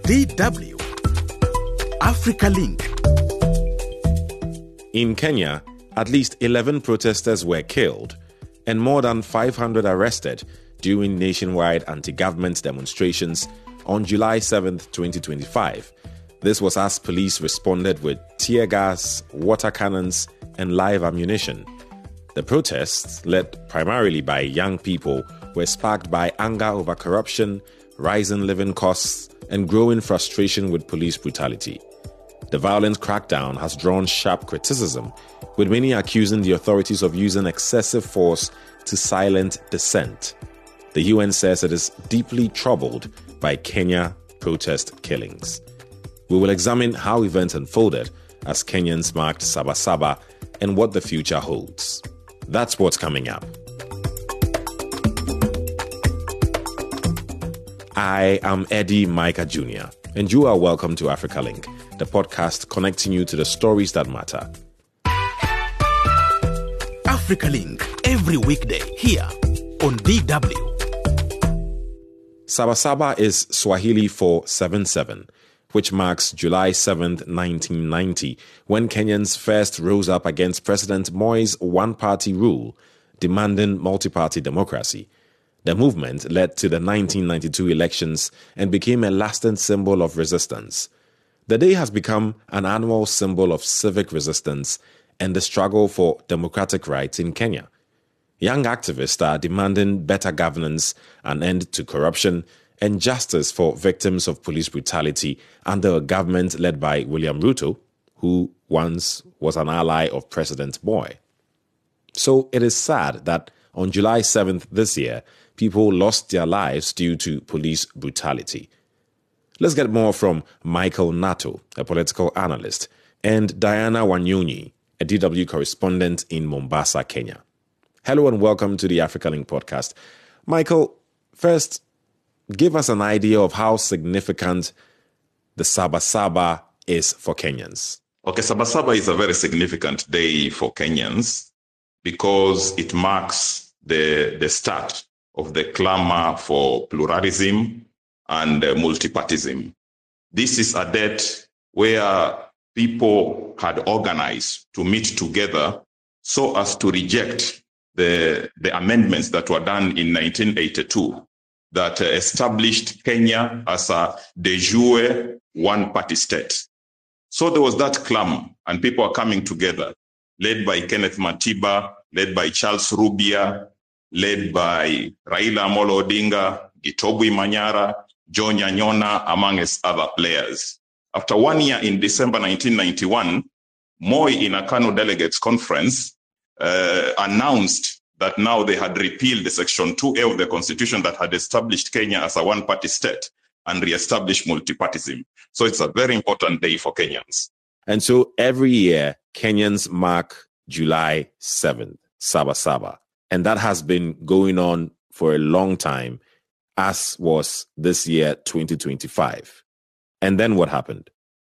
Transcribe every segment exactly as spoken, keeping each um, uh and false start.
D W Africa Link. In Kenya, at least eleven protesters were killed and more than five hundred arrested during nationwide anti-government demonstrations on July seventh, twenty twenty-five. This was as police responded with tear gas, water cannons, and live ammunition. The protests, led primarily by young people, were sparked by anger over corruption, rising living costs, and growing frustration with police brutality. The violent crackdown has drawn sharp criticism, with many accusing the authorities of using excessive force to silence dissent. The U N says it is deeply troubled by Kenya protest killings. We will examine how events unfolded as Kenyans marked Sabasaba and what the future holds. That's what's coming up. I am Eddie Micah Junior, and you are welcome to Africa Link, the podcast connecting you to the stories that matter. Africa Link, every weekday here on D W. Sabasaba is Swahili for seven seven, which marks July seventh, nineteen ninety, when Kenyans first rose up against President Moi's one-party rule, demanding multi-party democracy. The movement led to the nineteen ninety-two elections and became a lasting symbol of resistance. The day has become an annual symbol of civic resistance and the struggle for democratic rights in Kenya. Young activists are demanding better governance, an end to corruption, and justice for victims of police brutality under a government led by William Ruto, who once was an ally of President Moi. So it is sad that on July seventh this year, people lost their lives due to police brutality. Let's get more from Michael Nato, a political analyst, and Diana Wanyonyi, a D W correspondent in Mombasa, Kenya. Hello and welcome to the Africa Link podcast. Michael, first, give us an idea of how significant the Sabasaba is for Kenyans. Okay, Sabasaba is a very significant day for Kenyans because it marks the, the start of the clamor for pluralism and uh, multipartyism. This is a date where people had organized to meet together so as to reject the, the amendments that were done in nineteen eighty-two that uh, established Kenya as a de jure one-party state. So there was that clamor, and people are coming together, led by Kenneth Matiba, led by Charles Rubia, led by Raila Amolo Odinga, Gitobui Manyara, John Nyanyona, amongst other players. After one year in December nineteen ninety-one, Moi in a Kano Delegates Conference uh, announced that now they had repealed the Section two A of the Constitution that had established Kenya as a one-party state and re-established multipartyism. So it's a very important day for Kenyans. And so every year, Kenyans mark July seventh, Sabasaba. And that has been going on for a long time, as was this year, twenty twenty-five. And then what happened?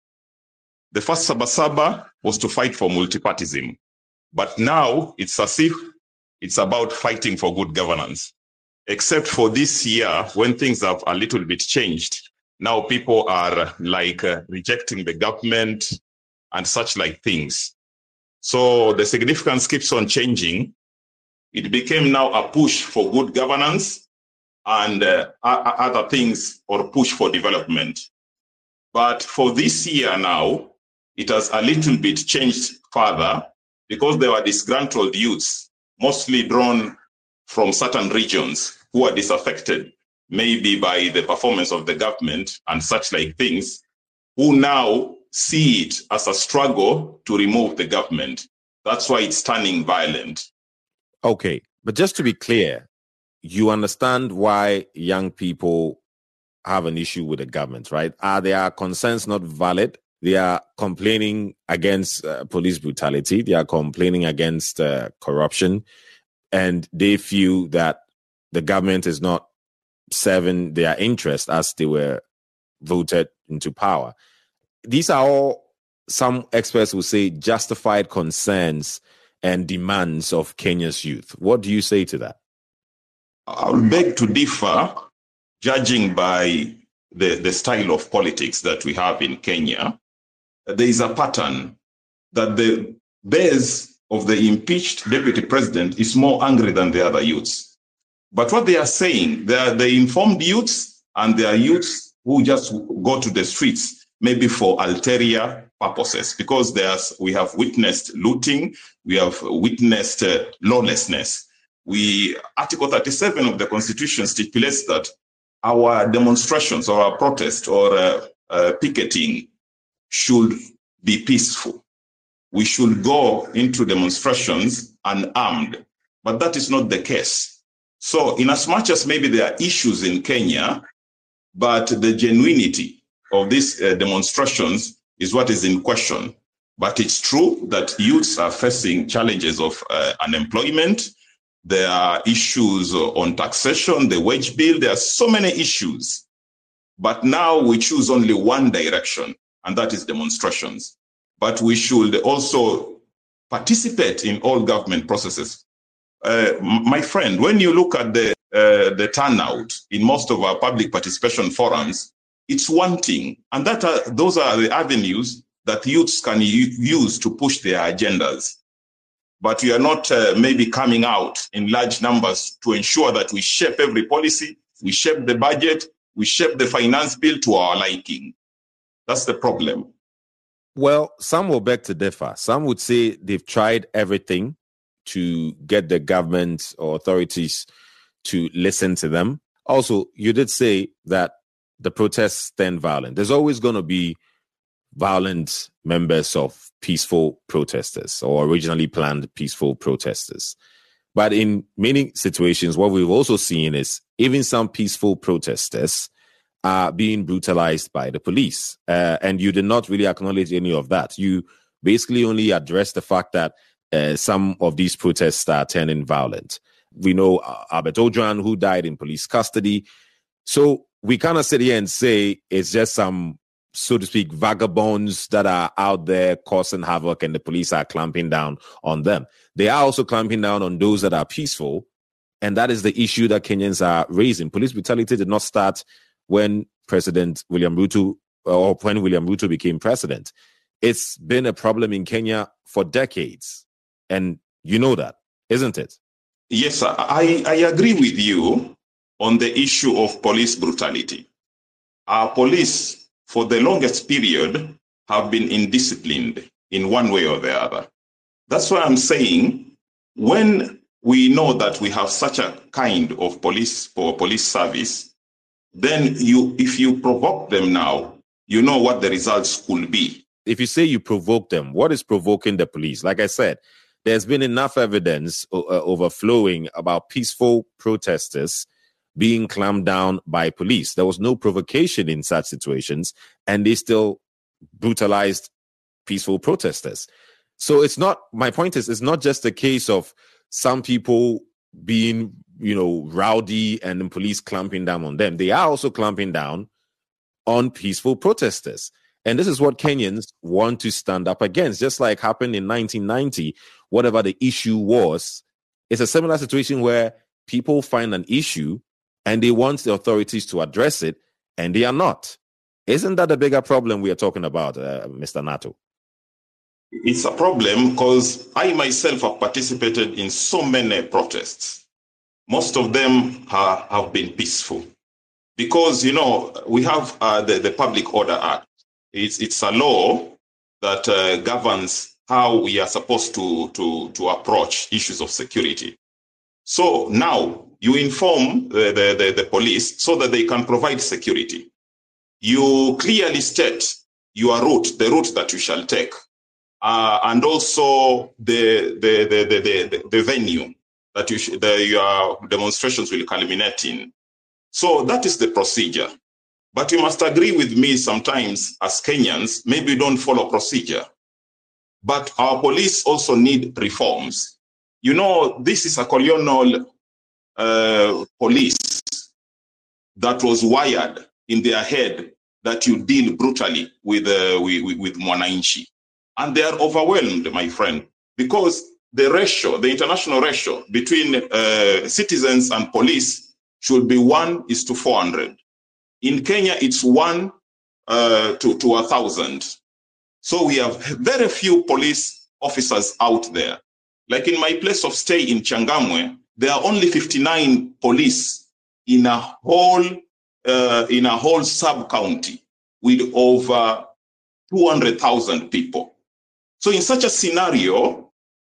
The first Sabasaba was to fight for multipartyism. But now it's as if it's about fighting for good governance. Except for this year, when things have a little bit changed, now people are like uh, rejecting the government and such like things. So the significance keeps on changing. It became now a push for good governance and uh, other things, or push for development. But for this year now, it has a little bit changed further because there were disgruntled youths, mostly drawn from certain regions, who are disaffected, maybe by the performance of the government and such like things, who now see it as a struggle to remove the government. That's why it's turning violent. Okay, but just to be clear, you understand why young people have an issue with the government, right? Are their concerns not valid? They are complaining against uh, police brutality. They are complaining against uh, corruption. And they feel that the government is not serving their interest as they were voted into power. These are all, some experts will say, justified concerns and demands of Kenya's youth. What do you say to that? I would beg to differ, judging by the, the style of politics that we have in Kenya, there is a pattern that the base of the impeached deputy president is more angry than the other youths. But what they are saying, they are the informed youths, and they are youths who just go to the streets, maybe for ulterior purposes, because there's, we have witnessed looting, we have witnessed uh, lawlessness. We, Article thirty-seven of the Constitution stipulates that our demonstrations or our protest or uh, uh, picketing should be peaceful. We should go into demonstrations unarmed, but that is not the case. So in as much as maybe there are issues in Kenya, but the genuinity of these uh, demonstrations is what is in question. But it's true that youths are facing challenges of uh, unemployment. There are issues on taxation, the wage bill. There are so many issues. But now we choose only one direction, and that is demonstrations. But we should also participate in all government processes. Uh, my friend, when you look at the, uh, the turnout in most of our public participation forums, it's wanting. And that are, those are the avenues that youths can u- use to push their agendas. But we are not uh, maybe coming out in large numbers to ensure that we shape every policy, we shape the budget, we shape the finance bill to our liking. That's the problem. Well, some will beg to differ. Some would say they've tried everything to get the government or authorities to listen to them. Also, you did say that the protests turned violent. There's always going to be violent members of peaceful protesters or originally planned peaceful protesters. But in many situations, what we've also seen is even some peaceful protesters are being brutalized by the police. Uh, and you did not really acknowledge any of that. You basically only addressed the fact that uh, some of these protests are turning violent. We know uh, Albert Ojwang, who died in police custody. So we kind of sit here and say it's just some, so to speak, vagabonds that are out there causing havoc and the police are clamping down on them. They are also clamping down on those that are peaceful. And that is the issue that Kenyans are raising. Police brutality did not start when President William Ruto, or when William Ruto became president. It's been a problem in Kenya for decades. And you know that, isn't it? Yes, I, I agree with you on the issue of police brutality. Our police, for the longest period, have been indisciplined in one way or the other. That's why I'm saying, when we know that we have such a kind of police or police service, then you, if you provoke them now, you know what the results could be. If you say you provoke them, what is provoking the police? Like I said, there's been enough evidence uh, overflowing about peaceful protesters being clamped down by police. There was no provocation in such situations, and they still brutalized peaceful protesters. So it's not, my point is, it's not just a case of some people being, you know, rowdy and the police clamping down on them. They are also clamping down on peaceful protesters. And this is what Kenyans want to stand up against. Just like happened in nineteen ninety, whatever the issue was, it's a similar situation where people find an issue and they want the authorities to address it, and they are not. Isn't that a bigger problem we are talking about, uh, Mister Nato? It's a problem because I myself have participated in so many protests. Most of them ha- have been peaceful. Because, you know, we have uh, the, the Public Order Act. It's, it's a law that uh, governs how we are supposed to, to, to approach issues of security. So now you inform the, the, the, the police so that they can provide security. You clearly state your route, the route that you shall take, uh, and also the, the, the, the, the, the venue that you sh- the, your demonstrations will culminate in. So that is the procedure. But you must agree with me sometimes as Kenyans, maybe we don't follow procedure. But our police also need reforms. You know, this is a colonial uh, police that was wired in their head that you deal brutally with, uh, with, with Mwananchi. And they are overwhelmed, my friend, because the ratio, the international ratio between uh, citizens and police should be one is to four hundred. In Kenya, it's one uh, to, to a thousand. So we have very few police officers out there. Like in my place of stay in Changamwe, there are only fifty-nine police in a whole uh, in a whole sub-county with over two hundred thousand people. So in such a scenario,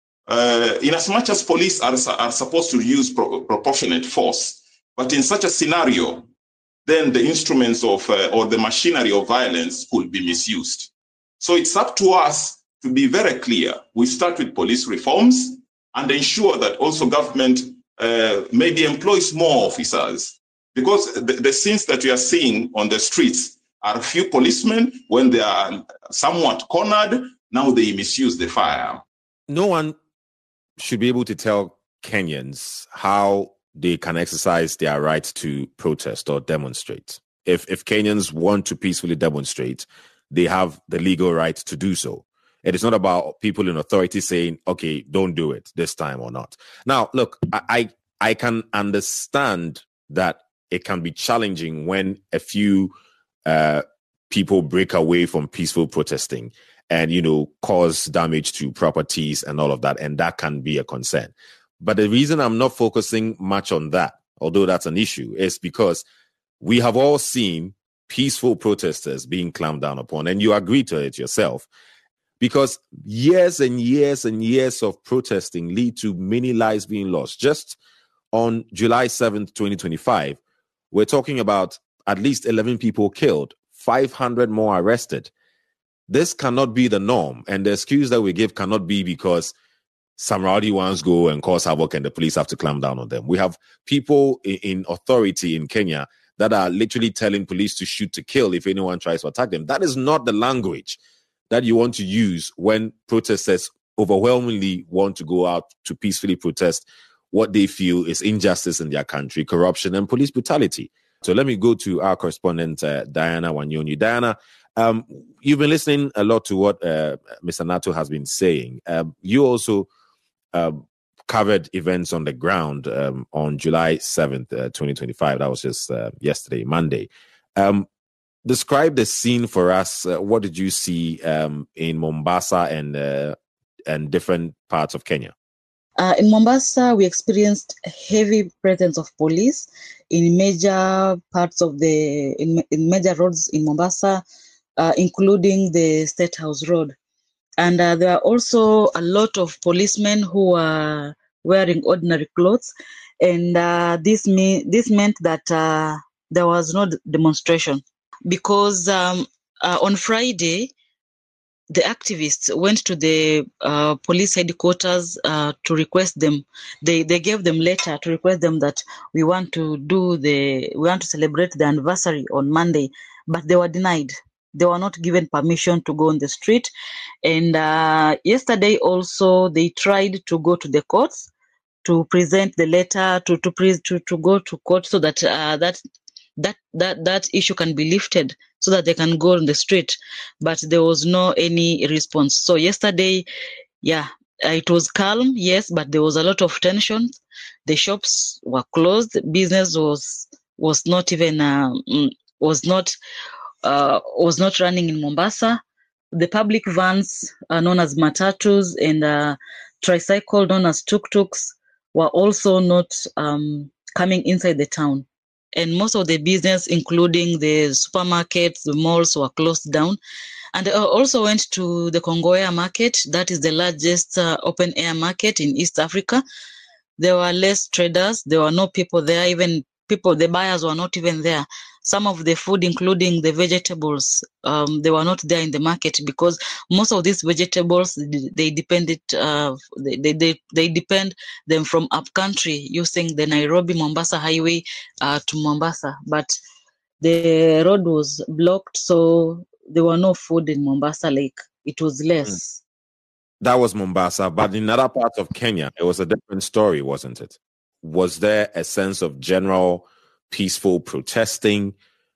uh, in as much as police are, are supposed to use pro- proportionate force, but in such a scenario, then the instruments of uh, or the machinery of violence could be misused. So it's up to us to be very clear. We start with police reforms and ensure that also government uh, maybe employs more officers, because the, the scenes that we are seeing on the streets are a few policemen when they are somewhat cornered. Now they misuse the firearm. No one should be able to tell Kenyans how they can exercise their right to protest or demonstrate. If if Kenyans want to peacefully demonstrate, they have the legal right to do so. It is not about people in authority saying, okay, don't do it this time or not. Now, look, I I, I can understand that it can be challenging when a few uh, people break away from peaceful protesting and, you know, cause damage to properties and all of that. And that can be a concern. But the reason I'm not focusing much on that, although that's an issue, is because we have all seen peaceful protesters being clamped down upon, and you agree to it yourself, because years and years and years of protesting lead to many lives being lost. Just on July seventh, twenty twenty-five, we're talking about at least eleven people killed, five hundred more arrested. This cannot be the norm, and the excuse that we give cannot be because some rowdy ones go and cause havoc and the police have to clamp down on them. We have people in, in authority in Kenya that are literally telling police to shoot to kill if anyone tries to attack them. That is not the language that you want to use when protesters overwhelmingly want to go out to peacefully protest what they feel is injustice in their country, corruption, and police brutality. So let me go to our correspondent, uh, Diana Wanyonyi. Diana, um, you've been listening a lot to what uh, Mister Nato has been saying. Um, you also um, covered events on the ground um, on July seventh, uh, twenty twenty-five. That was just uh, yesterday, Monday. Um, describe the scene for us. Uh, what did you see um, in Mombasa and uh, and different parts of Kenya? Uh, in Mombasa, we experienced a heavy presence of police in major parts of the, in, in major roads in Mombasa, uh, including the State House Road. And uh, there are also a lot of policemen who are wearing ordinary clothes. And uh, this, mean, this meant that uh, there was no demonstration. Because um, uh, on Friday, the activists went to the uh, police headquarters uh, to request them. They they gave them letter to request them that we want to do the we want to celebrate the anniversary on Monday, but they were denied. They were not given permission to go on the street. And uh, yesterday also they tried to go to the courts to present the letter to to pre- to, to go to court so that uh, that. that that that issue can be lifted so that they can go on the street, but there was no any response. So yesterday, yeah, it was calm, yes, but there was a lot of tension. The shops were closed. Business was was not even uh, was not uh, was not running in Mombasa. The public vans, uh, known as matatus, and uh, tricycle, known as tuk-tuks, were also not um, coming inside the town. And most of the business, including the supermarkets, the malls, were closed down. And I also went to the Kongoya market. That is the largest uh, open-air market in East Africa. There were less traders. There were no people there. Even people, the buyers were not even there. Some of the food, including the vegetables, um, they were not there in the market because most of these vegetables, they depended, uh, they, they, they, they depend them from upcountry using the Nairobi-Mombasa highway uh, to Mombasa. But the road was blocked, so there were no food in Mombasa Lake. It was less. That was Mombasa, but in other parts of Kenya, it was a different story, wasn't it? Was there a sense of general peaceful protesting?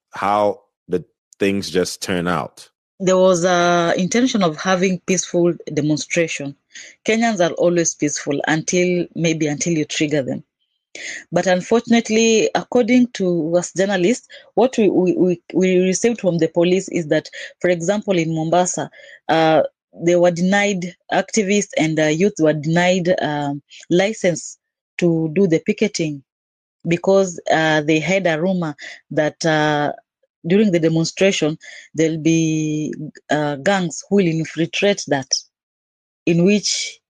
How did things just turn out? There was an intention of having peaceful demonstration. Kenyans are always peaceful until maybe until you trigger them. But unfortunately, according to us journalists, what we, we, we, we received from the police is that, for example, in Mombasa, uh, they were denied, activists and uh, youth were denied um, license to do the picketing because uh, they had a rumor that uh, during the demonstration, there'll be uh, gangs who will infiltrate that, in which,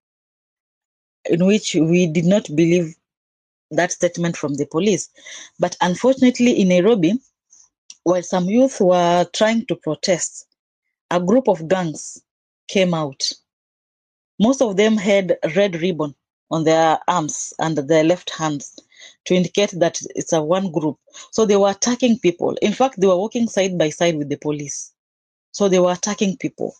in which we did not believe that statement from the police. But unfortunately, in Nairobi, while some youth were trying to protest, a group of gangs came out. Most of them had red ribbon on their arms and their left hands to indicate that it's a one group. So they were attacking people. In fact, they were walking side by side with the police. So they were attacking people.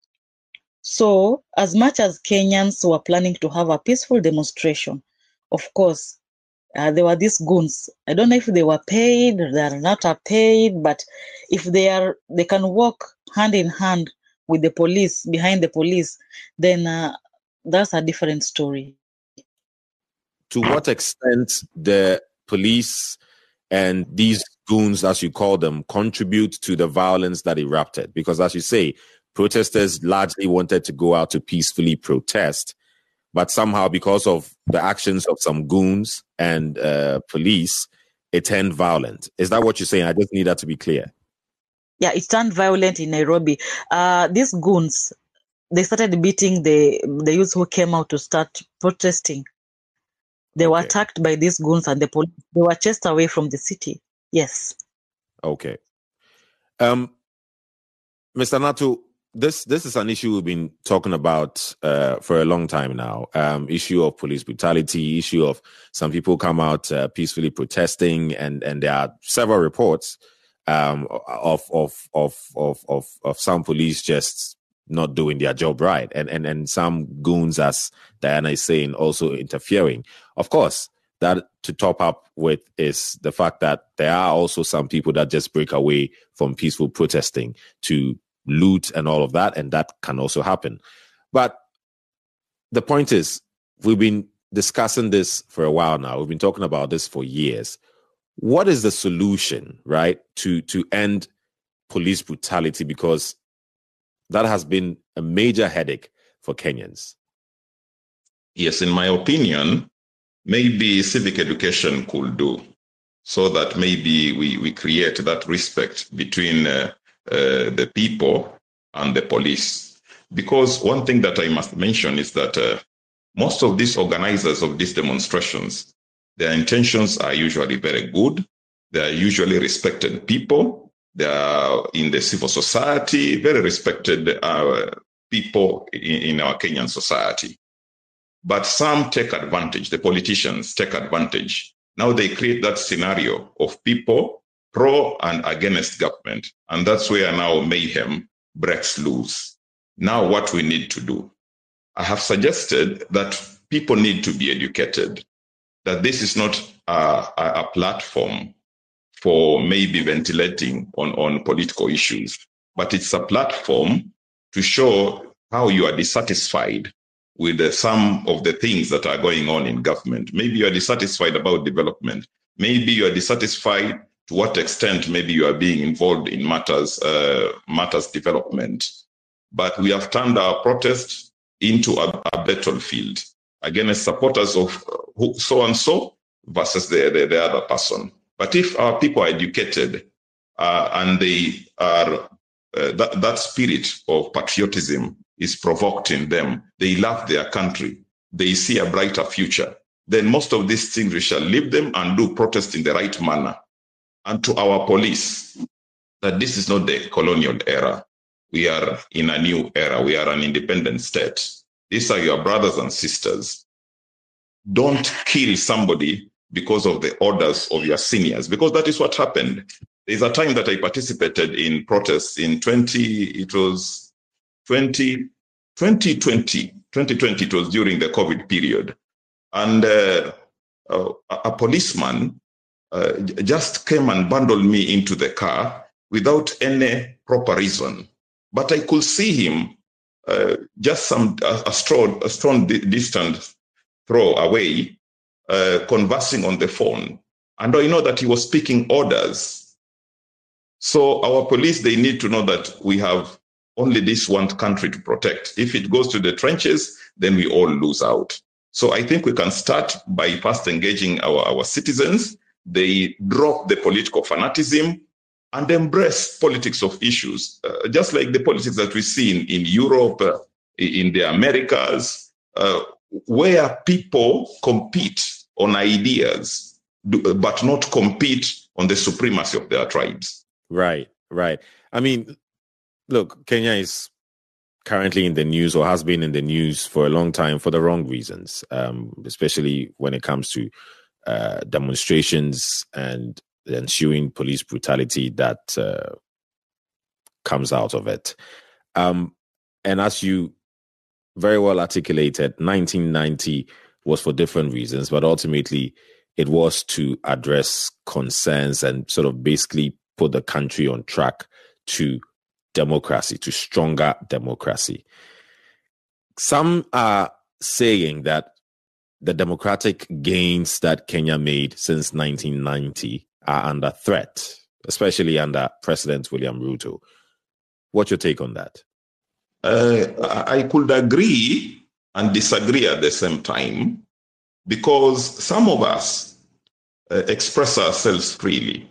So as much as Kenyans were planning to have a peaceful demonstration, of course, uh, there were these goons. I don't know if they were paid, they are not paid, but if they are, they can walk hand in hand with the police, behind the police, then uh, that's a different story. To what extent the police and these goons, as you call them, contribute to the violence that erupted? Because as you say, protesters largely wanted to go out to peacefully protest, but somehow because of the actions of some goons and uh, police, it turned violent. Is that what you're saying? I just need that to be clear. Yeah, it turned violent in Nairobi. Uh, these goons, they started beating the, the youth who came out to start protesting. They okay. were attacked by these goons and the police. They were chased away from the city. Yes. Okay. Um, Mister Natu, this this is an issue we've been talking about uh, for a long time now. Um, issue of police brutality, issue of some people come out uh, peacefully protesting, and and there are several reports um, of, of of of of of some police just not doing their job right, and and and some goons, as Diana is saying, also interfering. Of course, that to top up with is the fact that there are also some people that just break away from peaceful protesting to loot and all of that, and that can also happen. But the point is, we've been discussing this for a while now. We've been talking about this for years. What is the solution, right, to to end police brutality? Because that has been a major headache for Kenyans. Yes, in my opinion, maybe civic education could do, so that maybe we, we create that respect between uh, uh, the people and the police. Because one thing that I must mention is that uh, most of these organizers of these demonstrations, their intentions are usually very good. They are usually respected people. They are in the civil society, very respected uh, people in, in our Kenyan society. But some take advantage, the politicians take advantage. Now they create that scenario of people pro and against government. And that's where now mayhem breaks loose. Now what we need to do, I have suggested that people need to be educated, that this is not a, a platform for maybe ventilating on, on political issues, but it's a platform to show how you are dissatisfied with uh, some of the things that are going on in government. Maybe you are dissatisfied about development. Maybe you are dissatisfied to what extent maybe you are being involved in matters, uh, matters development. But we have turned our protest into a, a battlefield against supporters of who, so-and-so versus the, the, the other person. But if our people are educated uh, and they are, uh, that, that spirit of patriotism is provoked in them, they love their country, they see a brighter future, then most of these things we shall leave them and do protest in the right manner. And to our police, that this is not the colonial era. We are in a new era. We are an independent state. These are your brothers and sisters. Don't kill somebody because of the orders of your seniors, because that is what happened. There's a time that I participated in protests in twenty, it was twenty, twenty twenty, twenty twenty, it was during the COVID period. And uh, uh, a policeman uh, just came and bundled me into the car without any proper reason. But I could see him uh, just some a, a straw, a strong distance throw away. uh, conversing on the phone. And I know that he was speaking orders. So our police, they need to know that we have only this one country to protect. If it goes to the trenches, then we all lose out. So I think we can start by first engaging our, our citizens. They drop the political fanaticism and embrace politics of issues, uh, just like the politics that we see in, in Europe, uh, in the Americas, uh, where people compete on ideas, but not compete on the supremacy of their tribes. Right, right. I mean, look, Kenya is currently in the news, or has been in the news for a long time, for the wrong reasons, um, especially when it comes to uh, demonstrations and the ensuing police brutality that uh, comes out of it. Um, and as you very well articulated, nineteen ninety was for different reasons, but ultimately it was to address concerns and sort of basically put the country on track to democracy, to stronger democracy. Some are saying that the democratic gains that Kenya made since nineteen ninety are under threat, especially under President William Ruto. What's your take on that? Uh, I could agree and disagree at the same time, because some of us uh, express ourselves freely.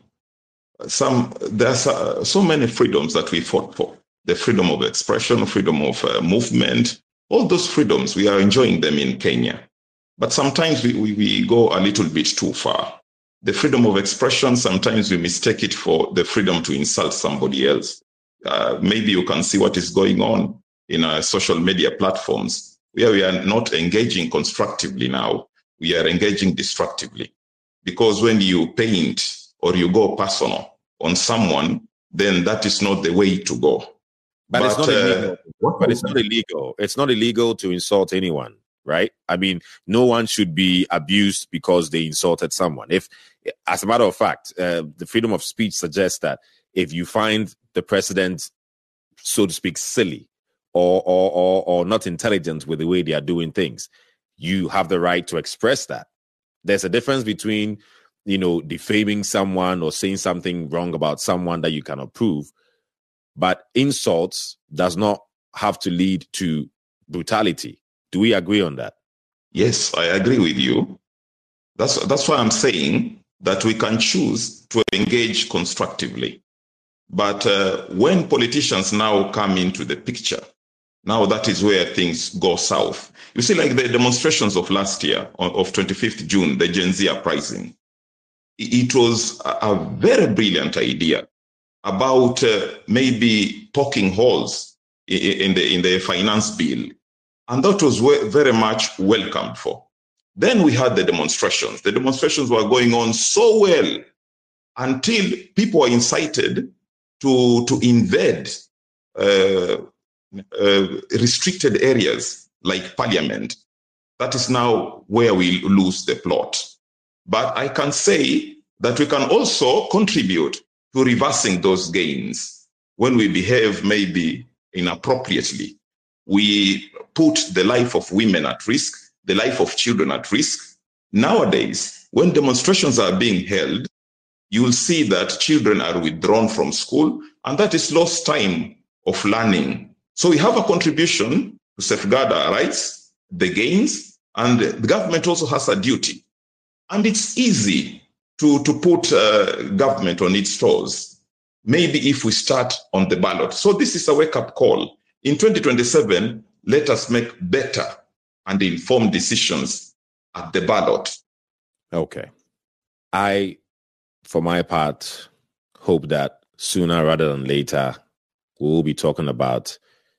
Some there's uh, so many freedoms that we fought for: the freedom of expression, freedom of uh, movement, all those freedoms, we are enjoying them in Kenya. But sometimes we, we, we go a little bit too far. The freedom of expression, sometimes we mistake it for the freedom to insult somebody else. Uh, maybe you can see what is going on in our social media platforms, where we are not engaging constructively now. We are engaging destructively. Because when you paint or you go personal on someone, then that is not the way to go. But, but it's not uh, illegal. But it's not that? illegal. It's not illegal to insult anyone, right? I mean, no one should be abused because they insulted someone. If, as a matter of fact, uh, the freedom of speech suggests that if you find the president, so to speak, silly or or or, or not intelligent with the way they are doing things, you have the right to express that. There's a difference between, you know, defaming someone or saying something wrong about someone that you cannot prove. But insults does not have to lead to brutality. Do we agree on that? Yes, I agree with you. That's that's why I'm saying that we can choose to engage constructively. But uh, when politicians now come into the picture, now that is where things go south. You see, like the demonstrations of last year, of twenty-fifth June, the Gen Z uprising. It was a very brilliant idea about uh, maybe poking holes in the in the finance bill. And that was very much welcomed for. Then we had the demonstrations. The demonstrations were going on so well until people were incited to, to invade uh, uh, restricted areas like Parliament. That is now where we lose the plot. But I can say that we can also contribute to reversing those gains when we behave maybe inappropriately. We put the life of women at risk, the life of children at risk. Nowadays, when demonstrations are being held, you will see that children are withdrawn from school, and that is lost time of learning. So we have a contribution to safeguard our rights, the gains, and the government also has a duty. And it's easy to, to put uh, government on its toes, maybe if we start on the ballot. So this is a wake-up call. In twenty twenty-seven, let us make better and informed decisions at the ballot. Okay. I, for my part, hope that sooner rather than later, we will be talking about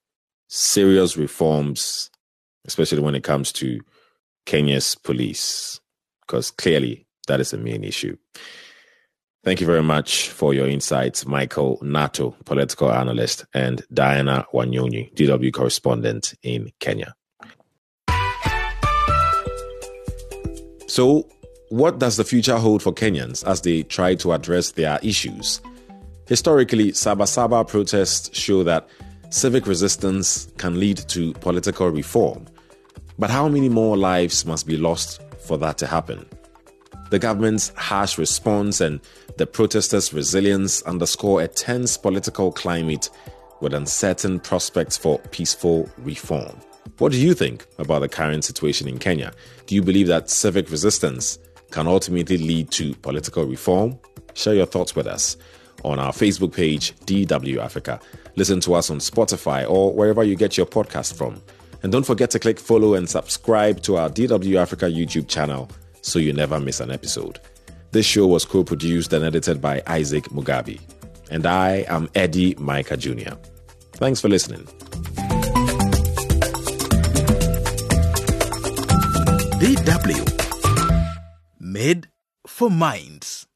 serious reforms, especially when it comes to Kenya's police, because clearly that is the main issue. Thank you very much for your insights, Michael Nato, political analyst, and Diana Wanyonyi, D W correspondent in Kenya. So, what does the future hold for Kenyans as they try to address their issues? Historically, Sabasaba protests show that civic resistance can lead to political reform. But how many more lives must be lost for that to happen. The government's harsh response and the protesters' resilience underscore a tense political climate with uncertain prospects for peaceful reform. What do you think about the current situation in Kenya? Do you believe that civic resistance can ultimately lead to political reform? Share your thoughts with us on our Facebook page, D W Africa. Listen to us on Spotify or wherever you get your podcast from. And don't forget to click follow and subscribe to our D W Africa YouTube channel so you never miss an episode. This show was co-produced and edited by Isaac Mugabe. And I am Eddie Micah Junior Thanks for listening. D W. Made for Minds.